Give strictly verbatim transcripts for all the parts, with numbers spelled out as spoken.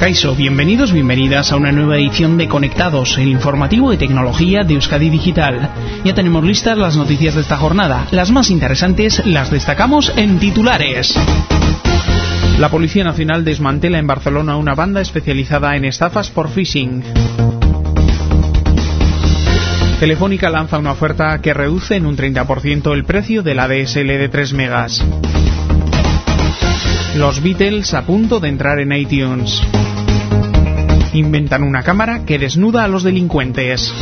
Kaixo, bienvenidos, bienvenidas a una nueva edición de Conectados, el informativo de tecnología de Euskadi Digital. Ya tenemos listas las noticias de esta jornada. Las más interesantes las destacamos en titulares. La Policía Nacional desmantela en Barcelona una banda especializada en estafas por phishing. Telefónica lanza una oferta que reduce en un treinta por ciento el precio de la D S L de tres megas. Los Beatles a punto de entrar en iTunes. Inventan una cámara que desnuda a los delincuentes.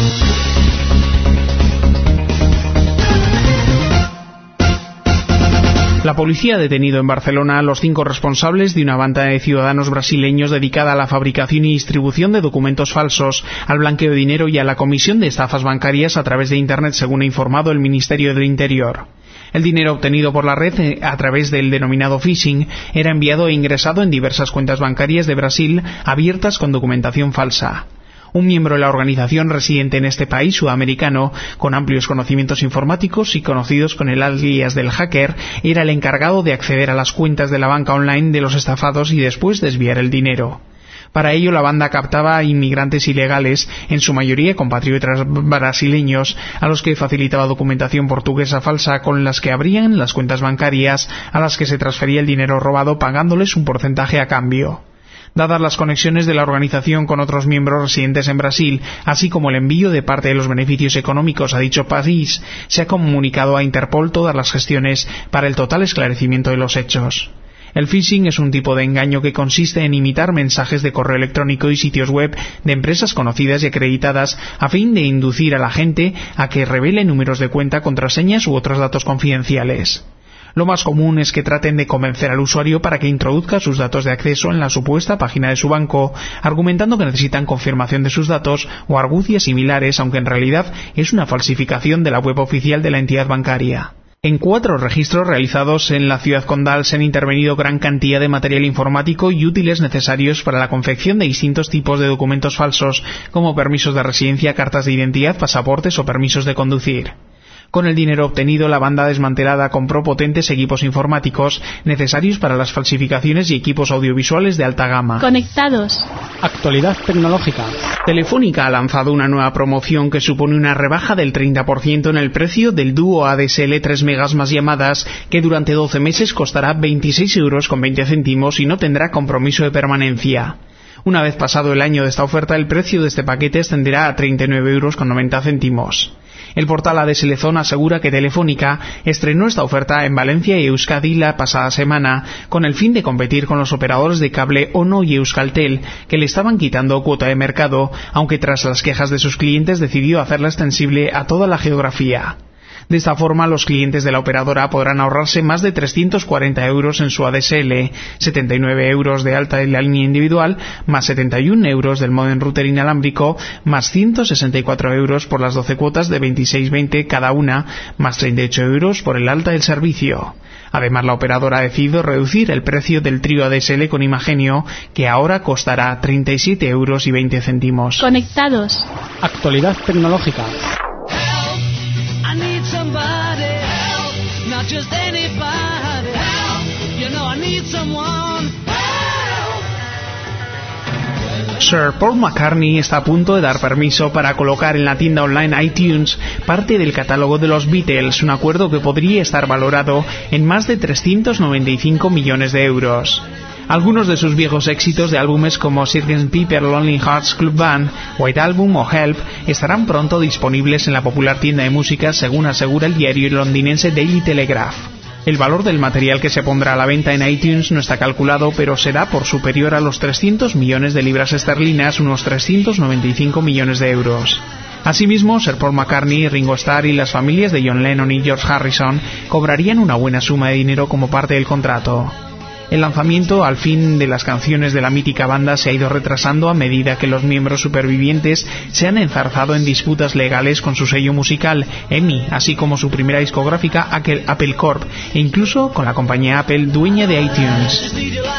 La policía ha detenido en Barcelona a los cinco responsables de una banda de ciudadanos brasileños dedicada a la fabricación y distribución de documentos falsos, al blanqueo de dinero y a la comisión de estafas bancarias a través de Internet, según ha informado el Ministerio del Interior. El dinero obtenido por la red a través del denominado phishing era enviado e ingresado en diversas cuentas bancarias de Brasil abiertas con documentación falsa. Un miembro de la organización residente en este país sudamericano, con amplios conocimientos informáticos y conocidos con el alias del hacker, era el encargado de acceder a las cuentas de la banca online de los estafados y después desviar el dinero. Para ello, la banda captaba a inmigrantes ilegales, en su mayoría compatriotas brasileños, a los que facilitaba documentación portuguesa falsa con las que abrían las cuentas bancarias a las que se transfería el dinero robado pagándoles un porcentaje a cambio. Dadas las conexiones de la organización con otros miembros residentes en Brasil, así como el envío de parte de los beneficios económicos a dicho país, se ha comunicado a Interpol todas las gestiones para el total esclarecimiento de los hechos. El phishing es un tipo de engaño que consiste en imitar mensajes de correo electrónico y sitios web de empresas conocidas y acreditadas a fin de inducir a la gente a que revele números de cuenta, contraseñas u otros datos confidenciales. Lo más común es que traten de convencer al usuario para que introduzca sus datos de acceso en la supuesta página de su banco, argumentando que necesitan confirmación de sus datos o argucias similares, aunque en realidad es una falsificación de la web oficial de la entidad bancaria. En cuatro registros realizados en la ciudad condal se han intervenido gran cantidad de material informático y útiles necesarios para la confección de distintos tipos de documentos falsos, como permisos de residencia, cartas de identidad, pasaportes o permisos de conducir. Con el dinero obtenido, la banda desmantelada compró potentes equipos informáticos necesarios para las falsificaciones y equipos audiovisuales de alta gama. Conectados. Actualidad tecnológica. Telefónica ha lanzado una nueva promoción que supone una rebaja del treinta por ciento en el precio del dúo A D S L tres megas más llamadas, que durante doce meses costará veintiséis euros con veinte céntimos y no tendrá compromiso de permanencia. Una vez pasado el año de esta oferta, el precio de este paquete ascenderá a treinta y nueve euros con noventa céntimos. El portal A D S L Zone asegura que Telefónica estrenó esta oferta en Valencia y Euskadi la pasada semana, con el fin de competir con los operadores de cable Ono y Euskaltel, que le estaban quitando cuota de mercado, aunque tras las quejas de sus clientes decidió hacerla extensible a toda la geografía. De esta forma, los clientes de la operadora podrán ahorrarse más de trescientos cuarenta euros en su A D S L, setenta y nueve euros de alta en la línea individual, más setenta y uno euros del módem router inalámbrico, más ciento sesenta y cuatro euros por las doce cuotas de veintiséis veinte cada una, más treinta y ocho euros por el alta del servicio. Además, la operadora ha decidido reducir el precio del trío A D S L con Imagenio, que ahora costará treinta y siete euros y veinte céntimos. Conectados. Actualidad tecnológica. Somebody help, not just anybody help, you know I need someone help. Sir Paul McCartney está a punto de dar permiso para colocar en la tienda online iTunes parte del catálogo de los Beatles, un acuerdo que podría estar valorado en más de trescientos noventa y cinco millones de euros. Algunos de sus viejos éxitos de álbumes como sergeant Pepper Lonely Hearts Club Band, White Album o Help estarán pronto disponibles en la popular tienda de música, según asegura el diario londinense Daily Telegraph. El valor del material que se pondrá a la venta en iTunes no está calculado, pero será por superior a los trescientos millones de libras esterlinas, unos trescientos noventa y cinco millones de euros. Asimismo, Sir Paul McCartney, Ringo Starr y las familias de John Lennon y George Harrison cobrarían una buena suma de dinero como parte del contrato. El lanzamiento al fin de las canciones de la mítica banda se ha ido retrasando a medida que los miembros supervivientes se han enzarzado en disputas legales con su sello musical, E M I, así como su primera discográfica, Apple Corp, e incluso con la compañía Apple, dueña de iTunes.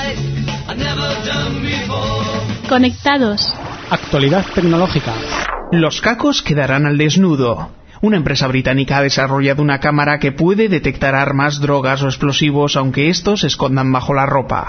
Conectados. Actualidad tecnológica. Los cacos quedarán al desnudo. Una empresa británica ha desarrollado una cámara que puede detectar armas, drogas o explosivos aunque estos se escondan bajo la ropa.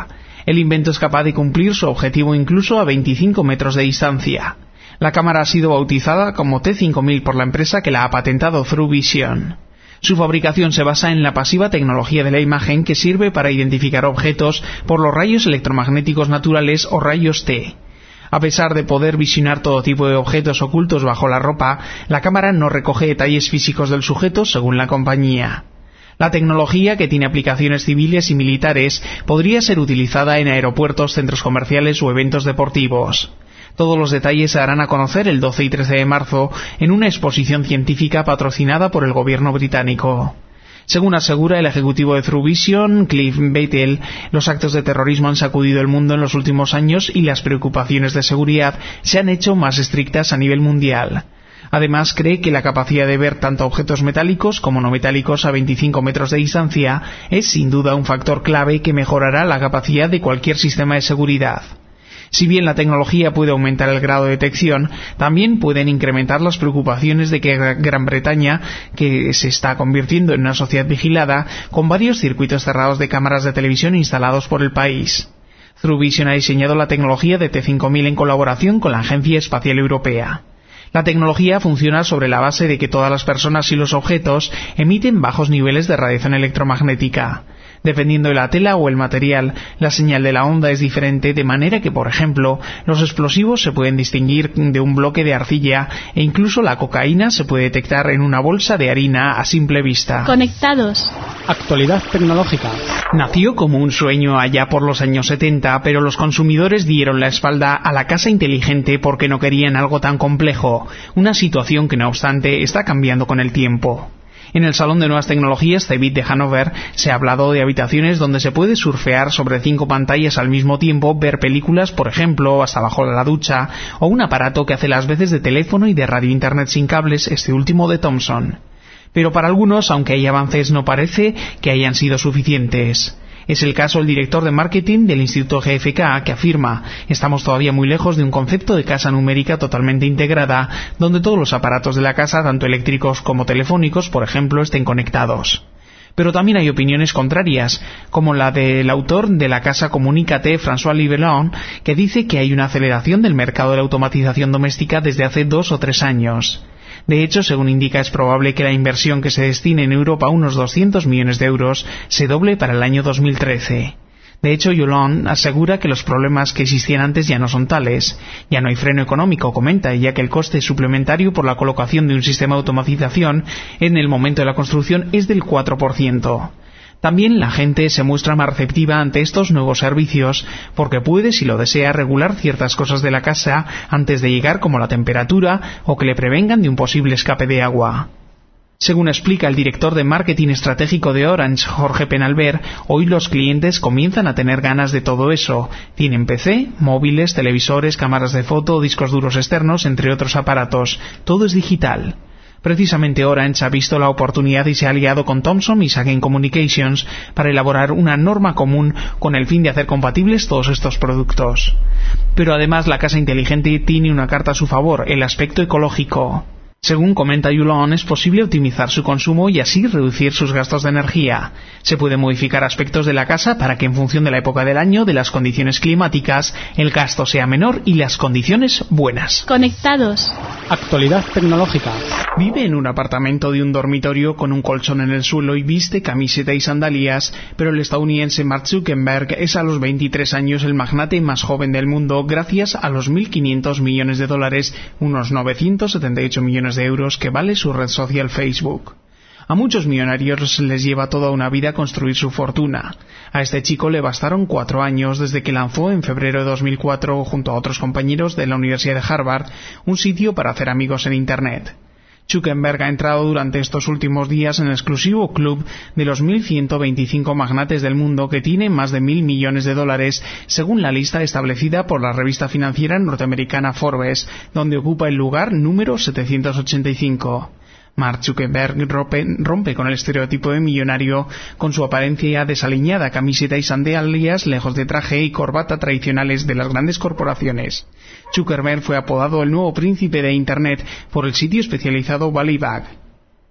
El invento es capaz de cumplir su objetivo incluso a veinticinco metros de distancia. La cámara ha sido bautizada como T cinco mil por la empresa que la ha patentado True Vision. Su fabricación se basa en la pasiva tecnología de la imagen que sirve para identificar objetos por los rayos electromagnéticos naturales o rayos T. A pesar de poder visionar todo tipo de objetos ocultos bajo la ropa, la cámara no recoge detalles físicos del sujeto según la compañía. La tecnología, que tiene aplicaciones civiles y militares, podría ser utilizada en aeropuertos, centros comerciales o eventos deportivos. Todos los detalles se darán a conocer el doce y trece de marzo en una exposición científica patrocinada por el gobierno británico. Según asegura el ejecutivo de True Vision, Cliff Battle, los actos de terrorismo han sacudido el mundo en los últimos años y las preocupaciones de seguridad se han hecho más estrictas a nivel mundial. Además, cree que la capacidad de ver tanto objetos metálicos como no metálicos a veinticinco metros de distancia es sin duda un factor clave que mejorará la capacidad de cualquier sistema de seguridad. Si bien la tecnología puede aumentar el grado de detección, también pueden incrementar las preocupaciones de que Gran Bretaña, que se está convirtiendo en una sociedad vigilada, con varios circuitos cerrados de cámaras de televisión instalados por el país. True Vision ha diseñado la tecnología de T cinco mil en colaboración con la Agencia Espacial Europea. La tecnología funciona sobre la base de que todas las personas y los objetos emiten bajos niveles de radiación electromagnética. Dependiendo de la tela o el material, la señal de la onda es diferente, de manera que, por ejemplo, los explosivos se pueden distinguir de un bloque de arcilla e incluso la cocaína se puede detectar en una bolsa de harina a simple vista. Conectados. Actualidad tecnológica. Nació como un sueño allá por los años setenta, pero los consumidores dieron la espalda a la casa inteligente porque no querían algo tan complejo, una situación que no obstante está cambiando con el tiempo. En el Salón de Nuevas Tecnologías C E B I T de Hannover se ha hablado de habitaciones donde se puede surfear sobre cinco pantallas al mismo tiempo, ver películas, por ejemplo, hasta bajo la ducha, o un aparato que hace las veces de teléfono y de radio internet sin cables, este último de Thomson. Pero para algunos, aunque hay avances, no parece que hayan sido suficientes. Es el caso del director de marketing del Instituto G F K, que afirma: estamos todavía muy lejos de un concepto de casa numérica totalmente integrada, donde todos los aparatos de la casa, tanto eléctricos como telefónicos, por ejemplo, estén conectados. Pero también hay opiniones contrarias, como la del autor de la casa Comunícate, François Libellon, que dice que hay una aceleración del mercado de la automatización doméstica desde hace dos o tres años. De hecho, según indica, es probable que la inversión que se destine en Europa, unos doscientos millones de euros, se doble para el año dos mil trece. De hecho, Yulon asegura que los problemas que existían antes ya no son tales. Ya no hay freno económico, comenta, ya que el coste suplementario por la colocación de un sistema de automatización en el momento de la construcción es del cuatro por ciento. También la gente se muestra más receptiva ante estos nuevos servicios porque puede, si lo desea, regular ciertas cosas de la casa antes de llegar, como la temperatura o que le prevengan de un posible escape de agua. Según explica el director de marketing estratégico de Orange, Jorge Penalver, hoy los clientes comienzan a tener ganas de todo eso. Tienen P C, móviles, televisores, cámaras de foto, discos duros externos, entre otros aparatos. Todo es digital. Precisamente Orange ha visto la oportunidad y se ha aliado con Thomson y Sagen Communications para elaborar una norma común con el fin de hacer compatibles todos estos productos. Pero además la casa inteligente tiene una carta a su favor, el aspecto ecológico. Según comenta Yulon, es posible optimizar su consumo y así reducir sus gastos de energía. Se puede modificar aspectos de la casa para que en función de la época del año, de las condiciones climáticas, el gasto sea menor y las condiciones buenas. Conectados. Actualidad tecnológica. Vive en un apartamento de un dormitorio con un colchón en el suelo y viste camiseta y sandalias, pero el estadounidense Mark Zuckerberg es a los veintitrés años el magnate más joven del mundo gracias a los mil quinientos millones de dólares, unos novecientos setenta y ocho millones de euros que vale su red social Facebook. A muchos millonarios les lleva toda una vida construir su fortuna. A este chico le bastaron cuatro años desde que lanzó en febrero de dos mil cuatro, junto a otros compañeros de la Universidad de Harvard, un sitio para hacer amigos en Internet. Zuckerberg ha entrado durante estos últimos días en el exclusivo club de los mil ciento veinticinco magnates del mundo que tienen más de mil millones de dólares, según la lista establecida por la revista financiera norteamericana Forbes, donde ocupa el lugar número setecientos ochenta y cinco. Mark Zuckerberg rompe, rompe con el estereotipo de millonario con su apariencia desaliñada, camiseta y sandalias lejos de traje y corbata tradicionales de las grandes corporaciones. Zuckerberg fue apodado el nuevo príncipe de Internet por el sitio especializado Valleybag.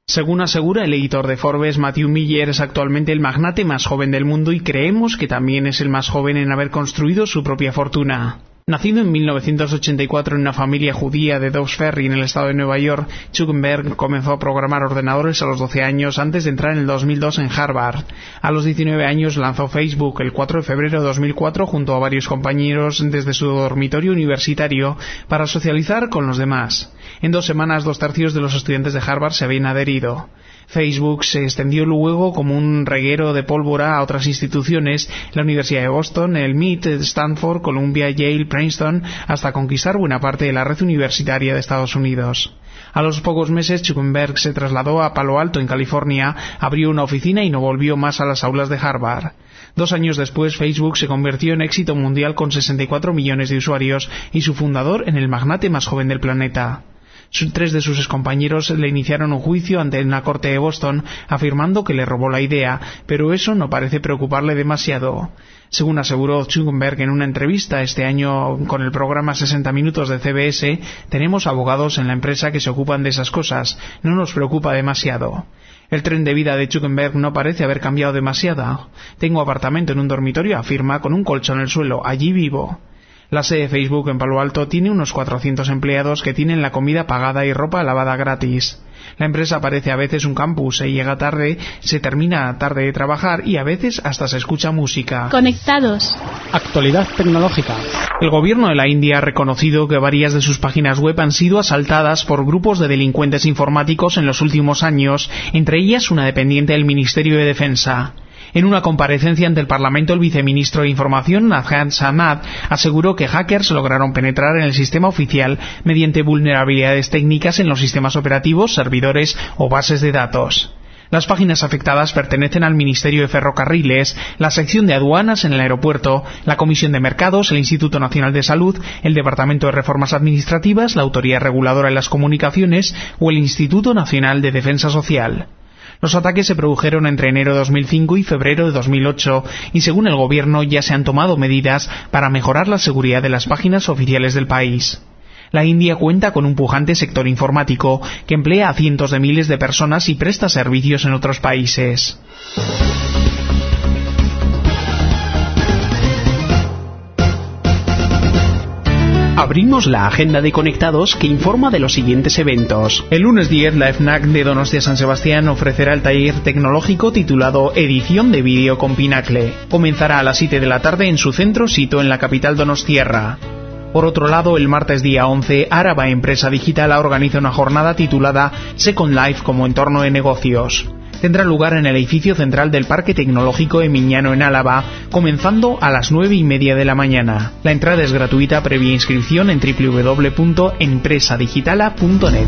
Según asegura el editor de Forbes, Matthew Miller es actualmente el magnate más joven del mundo y creemos que también es el más joven en haber construido su propia fortuna. Nacido en mil novecientos ochenta y cuatro en una familia judía de Dobbs Ferry en el estado de Nueva York, Zuckerberg comenzó a programar ordenadores a los doce años antes de entrar en el dos mil dos en Harvard. A los diecinueve años lanzó Facebook el cuatro de febrero de dos mil cuatro junto a varios compañeros desde su dormitorio universitario para socializar con los demás. En dos semanas, dos tercios de los estudiantes de Harvard se habían adherido. Facebook se extendió luego como un reguero de pólvora a otras instituciones, la Universidad de Boston, el M I T, Stanford, Columbia, Yale, Princeton, hasta conquistar buena parte de la red universitaria de Estados Unidos. A los pocos meses, Zuckerberg se trasladó a Palo Alto, en California, abrió una oficina y no volvió más a las aulas de Harvard. Dos años después, Facebook se convirtió en éxito mundial con sesenta y cuatro millones de usuarios y su fundador en el magnate más joven del planeta. Tres de sus excompañeros le iniciaron un juicio ante una corte de Boston afirmando que le robó la idea, pero eso no parece preocuparle demasiado. Según aseguró Zuckerberg en una entrevista este año con el programa sesenta minutos de C B S, tenemos abogados en la empresa que se ocupan de esas cosas, no nos preocupa demasiado. El tren de vida de Zuckerberg no parece haber cambiado demasiado. Tengo apartamento en un dormitorio, afirma, con un colchón en el suelo, allí vivo. La sede de Facebook en Palo Alto tiene unos cuatrocientos empleados que tienen la comida pagada y ropa lavada gratis. La empresa parece a veces un campus, se llega tarde, se termina tarde de trabajar y a veces hasta se escucha música. Conectados. Actualidad tecnológica. El gobierno de la India ha reconocido que varias de sus páginas web han sido asaltadas por grupos de delincuentes informáticos en los últimos años, entre ellas una dependiente del Ministerio de Defensa. En una comparecencia ante el Parlamento, el viceministro de Información, Najat Samad, aseguró que hackers lograron penetrar en el sistema oficial mediante vulnerabilidades técnicas en los sistemas operativos, servidores o bases de datos. Las páginas afectadas pertenecen al Ministerio de Ferrocarriles, la sección de aduanas en el aeropuerto, la Comisión de Mercados, el Instituto Nacional de Salud, el Departamento de Reformas Administrativas, la Autoridad Reguladora de las Comunicaciones o el Instituto Nacional de Defensa Social. Los ataques se produjeron entre enero de dos mil cinco y febrero de dos mil ocho y según el gobierno ya se han tomado medidas para mejorar la seguridad de las páginas oficiales del país. La India cuenta con un pujante sector informático que emplea a cientos de miles de personas y presta servicios en otros países. Abrimos la agenda de Conectados que informa de los siguientes eventos. El lunes diez, la FNAC de Donostia San Sebastián ofrecerá el taller tecnológico titulado Edición de Vídeo con Pinacle. Comenzará a las siete de la tarde en su centro sito en la capital donostiarra. Por otro lado, el martes día once, Áraba Empresa Digital organiza una jornada titulada Second Life como entorno de negocios. Tendrá lugar en el edificio central del Parque Tecnológico de Miñano en Álava, comenzando a las nueve y media de la mañana. La entrada es gratuita previa inscripción en doble u doble u doble u punto empresa digitala punto net.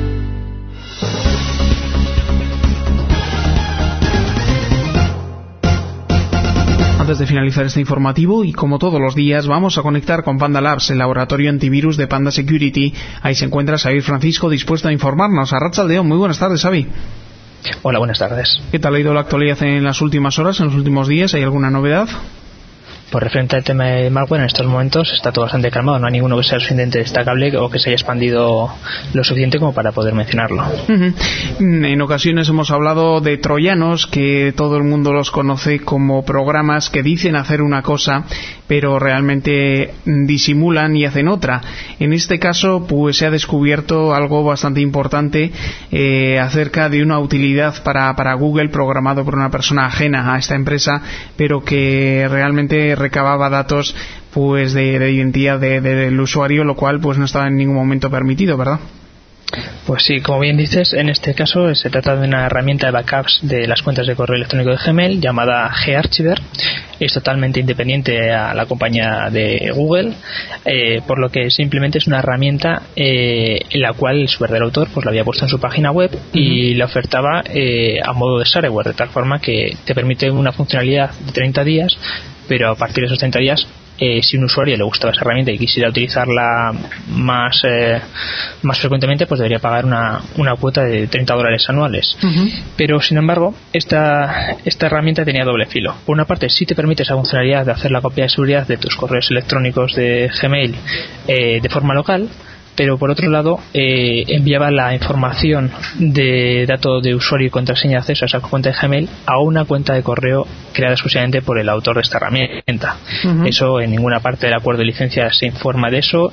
Antes de finalizar este informativo, y como todos los días, vamos a conectar con Panda Labs, el laboratorio antivirus de Panda Security. Ahí se encuentra Xavier Francisco, dispuesto a informarnos. Arratsaldeon, muy buenas tardes, Xavi. Hola, buenas tardes. ¿Qué tal ha ido la actualidad en las últimas horas, en los últimos días? ¿Hay alguna novedad? Por referente al tema de malware, en estos momentos está todo bastante calmado. No hay ninguno que sea lo suficientemente destacable o que se haya expandido lo suficiente como para poder mencionarlo. Uh-huh. En ocasiones hemos hablado de troyanos, que todo el mundo los conoce como programas que dicen hacer una cosa, pero realmente disimulan y hacen otra. En este caso, pues se ha descubierto algo bastante importante eh, acerca de una utilidad para, para Google programado por una persona ajena a esta empresa, pero que realmente recababa datos pues de, de identidad de, de, del usuario, lo cual pues no estaba en ningún momento permitido, ¿verdad? Pues sí, como bien dices, en este caso se trata de una herramienta de backups de las cuentas de correo electrónico de Gmail llamada Garchiver. Es totalmente independiente a la compañía de Google, eh, por lo que simplemente es una herramienta eh, en la cual su verdadero autor pues la había puesto en su página web y la ofertaba eh, a modo de shareware, de tal forma que te permite una funcionalidad de treinta días, pero a partir de esos treinta días, Eh, si un usuario le gustaba esa herramienta y quisiera utilizarla más eh, más frecuentemente, pues debería pagar una, una cuota de treinta dólares anuales. Uh-huh. Pero sin embargo, esta, esta herramienta tenía doble filo. Por una parte, sí te permite esa funcionalidad de hacer la copia de seguridad de tus correos electrónicos de Gmail eh, de forma local, pero por otro lado eh, enviaba la información de dato de usuario y contraseña de acceso a esa cuenta de Gmail a una cuenta de correo creada exclusivamente por el autor de esta herramienta. Uh-huh. Eso en ninguna parte del acuerdo de licencia se informa de eso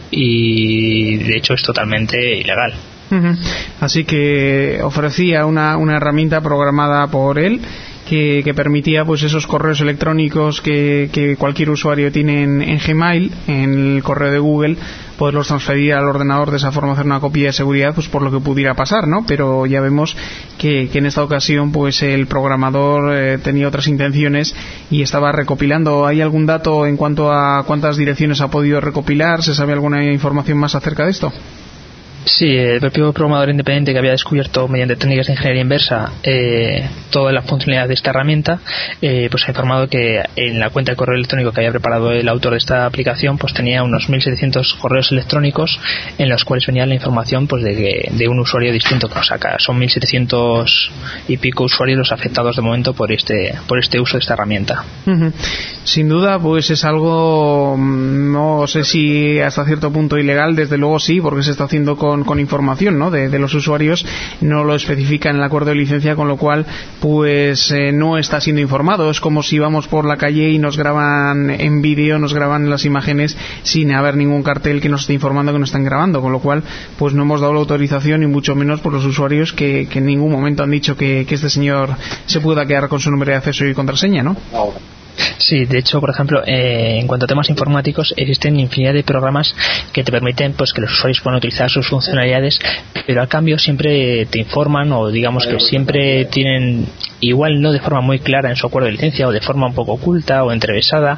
y de hecho es totalmente ilegal. Uh-huh. Así que ofrecía una, una herramienta programada por él que, que permitía pues esos correos electrónicos que, que cualquier usuario tiene en, en Gmail, en el correo de Google, poderlos transferir al ordenador, de esa forma hacer una copia de seguridad pues por lo que pudiera pasar, ¿no? Pero ya vemos que, que en esta ocasión pues el programador eh, tenía otras intenciones y estaba recopilando. ¿Hay algún dato en cuanto a cuántas direcciones ha podido recopilar? ¿Se sabe alguna información más acerca de esto? Sí, el propio programador independiente que había descubierto mediante técnicas de ingeniería inversa eh, toda la funcionalidad de esta herramienta, eh, pues ha informado que en la cuenta de correo electrónico que había preparado el autor de esta aplicación pues tenía unos mil setecientos correos electrónicos en los cuales venía la información pues de, que, de un usuario distinto que nos saca. Son mil setecientos y pico usuarios los afectados de momento por este por este uso de esta herramienta. Uh-huh. Sin duda pues es algo, no sé si hasta cierto punto ilegal, desde luego sí, porque se está haciendo con Con, con información, ¿no? de, de los usuarios, no lo especifica en el acuerdo de licencia, con lo cual pues eh, no está siendo informado. Es como si vamos por la calle y nos graban en vídeo, nos graban las imágenes sin haber ningún cartel que nos esté informando que nos están grabando, con lo cual pues no hemos dado la autorización y mucho menos por los usuarios que, que en ningún momento han dicho que, que este señor se pueda quedar con su nombre de acceso y contraseña, ¿no? Sí, de hecho, por ejemplo, eh, en cuanto a temas informáticos, existen infinidad de programas que te permiten pues que los usuarios puedan utilizar sus funcionalidades, pero al cambio siempre te informan, o digamos que siempre tienen, igual no de forma muy clara en su acuerdo de licencia, o de forma un poco oculta o entrevesada,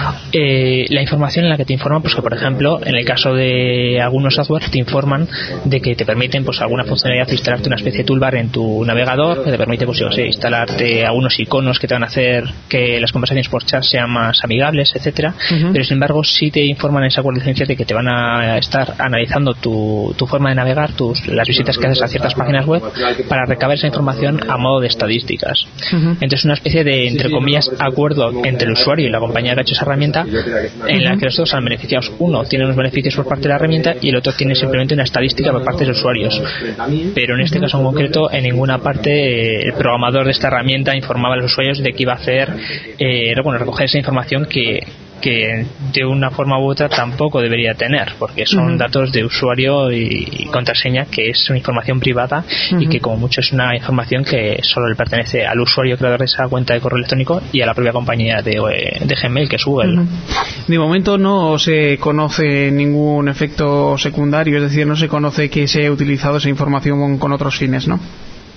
eh, la información en la que te informan, pues que por ejemplo, en el caso de algunos software te informan de que te permiten pues alguna funcionalidad, instalarte una especie de toolbar en tu navegador que te permite pues yo sé, instalarte algunos iconos que te van a hacer que las conversaciones por chat sean más amigables, etcétera. Uh-huh. Pero sin embargo sí te informan en esa acuerdo de licencia de que te van a estar analizando tu, tu forma de navegar, tus las visitas que haces a ciertas páginas web, para recabar esa información a modo de estadísticas. Uh-huh. Entonces una especie de, entre comillas, acuerdo entre el usuario y la compañía que ha hecho esa herramienta, en la que los dos han beneficiados. Uno tiene unos beneficios por parte de la herramienta y el otro tiene simplemente una estadística por parte de los usuarios. Pero en este caso en concreto, en ninguna parte el programador de esta herramienta informaba a los usuarios de que iba a hacer eh, bueno, recoger esa información que, que de una forma u otra tampoco debería tener, porque son uh-huh. datos de usuario y, y contraseña, que es una información privada uh-huh. y que como mucho es una información que solo le pertenece al usuario creador de esa cuenta de correo electrónico y a la propia compañía de, de Gmail, que es Google. Uh-huh. De momento no se conoce ningún efecto secundario, es decir, no se conoce que se haya utilizado esa información con, con otros fines, ¿no?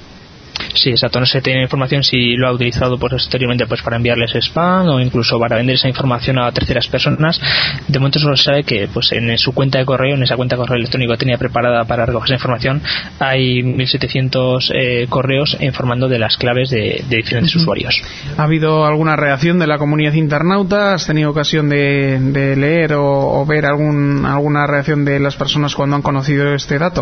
Sí, exacto, no se tiene información si lo ha utilizado posteriormente pues para enviarles spam o incluso para vender esa información a terceras personas. De momento solo se sabe que pues en su cuenta de correo, en esa cuenta de correo electrónico que tenía preparada para recoger esa información, hay mil setecientos eh, correos informando de las claves de, de diferentes uh-huh. usuarios. ¿Ha habido alguna reacción de la comunidad internauta? ¿Has tenido ocasión de, de leer o, o ver algún, alguna reacción de las personas cuando han conocido este dato?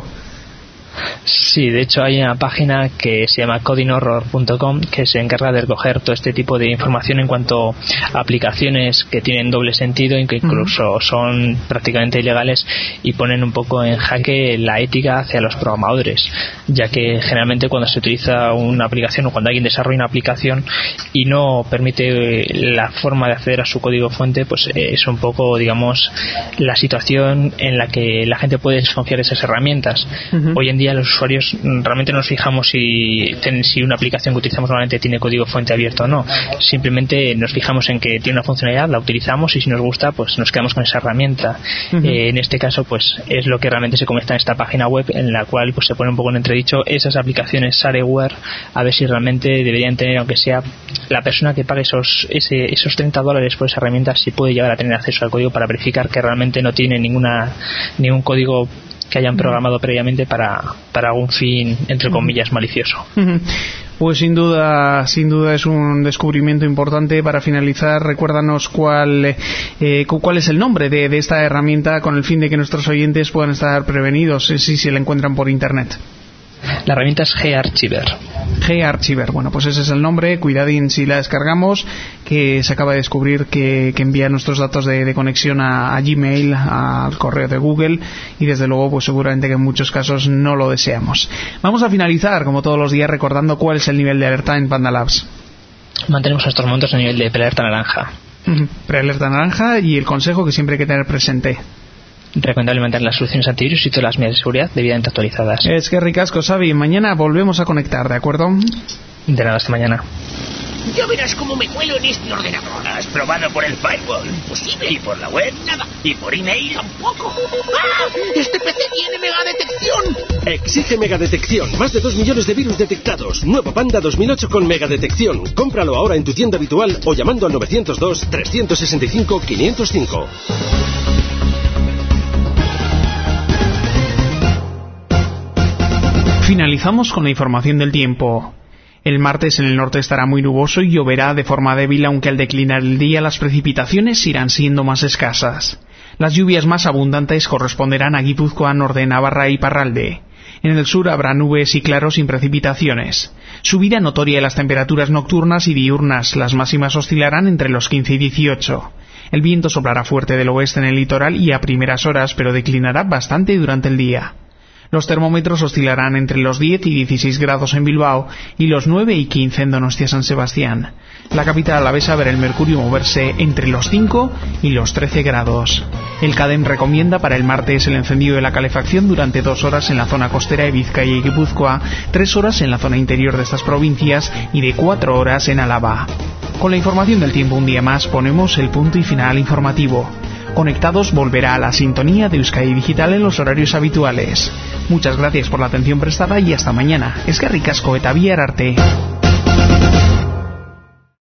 Sí, de hecho hay una página que se llama coding horror punto com que se encarga de recoger todo este tipo de información en cuanto a aplicaciones que tienen doble sentido y que incluso uh-huh. son prácticamente ilegales y ponen un poco en jaque la ética hacia los programadores, ya que generalmente cuando se utiliza una aplicación o cuando alguien desarrolla una aplicación y no permite la forma de acceder a su código fuente, pues es un poco, digamos, la situación en la que la gente puede desconfiar de esas herramientas. Uh-huh. Hoy en día los usuarios realmente no nos fijamos si, si una aplicación que utilizamos normalmente tiene código fuente abierto o no. Simplemente nos fijamos en que tiene una funcionalidad, la utilizamos y si nos gusta pues nos quedamos con esa herramienta. Uh-huh. Eh, en este caso pues es lo que realmente se comenta en esta página web, en la cual pues se pone un poco en entredicho esas aplicaciones shareware, a ver si realmente deberían tener, aunque sea la persona que pague esos ese, esos treinta dólares por esa herramienta, si puede llegar a tener acceso al código para verificar que realmente no tiene ninguna ningún código que hayan programado previamente para, para algún fin, entre comillas, malicioso. Pues sin duda, sin duda es un descubrimiento importante. Para finalizar, recuérdanos cuál eh, cuál es el nombre de, de esta herramienta, con el fin de que nuestros oyentes puedan estar prevenidos si se la encuentran por internet. La herramienta es G-Archiver. G-Archiver, bueno, pues ese es el nombre. Cuidadín si la descargamos, que se acaba de descubrir que, que envía nuestros datos de, de conexión a, a Gmail, al correo de Google, y desde luego pues seguramente que en muchos casos no lo deseamos. Vamos a finalizar, como todos los días, recordando cuál es el nivel de alerta en Panda Labs. Mantenemos a estos momentos el nivel de prealerta naranja. Prealerta naranja, y el consejo que siempre hay que tener presente: recomendable mantener las soluciones antivirus y todas las medidas de seguridad debidamente actualizadas. Es que ricasco, Xavi. Mañana volvemos a conectar, ¿de acuerdo? De nada, hasta mañana. Ya verás cómo me cuelo en este ordenador. ¿Has probado por el firewall? Imposible. ¿Y por la web? Nada. ¿Y por email? Tampoco. ¡Ah! ¡Este P C tiene megadetección! Exige megadetección. Más de dos millones de virus detectados. Nuevo Panda dos mil ocho con megadetección. Cómpralo ahora en tu tienda habitual o llamando al nueve cero dos, tres seis cinco, cinco cero cinco. Finalizamos con la información del tiempo. El martes en el norte estará muy nuboso y lloverá de forma débil, aunque al declinar el día las precipitaciones irán siendo más escasas. Las lluvias más abundantes corresponderán a Guipúzcoa, Norte, Navarra y Iparralde. En el sur habrá nubes y claros sin precipitaciones. Subirá notoria las temperaturas nocturnas y diurnas, las máximas oscilarán entre los quince y dieciocho. El viento soplará fuerte del oeste en el litoral y a primeras horas, pero declinará bastante durante el día. Los termómetros oscilarán entre los diez y dieciséis grados en Bilbao y los nueve y quince en Donostia-San Sebastián. La capital alavesa verá el mercurio moverse entre los cinco y los trece grados. El CADEM recomienda para el martes el encendido de la calefacción durante dos horas en la zona costera de Vizcaya y Guipúzcoa, tres horas en la zona interior de estas provincias y de cuatro horas en Álava. Con la información del tiempo un día más ponemos el punto y final informativo. Conectados volverá a la sintonía de Euskadi Digital en los horarios habituales. Muchas gracias por la atención prestada y hasta mañana. Eskerrik asko eta bihar arte.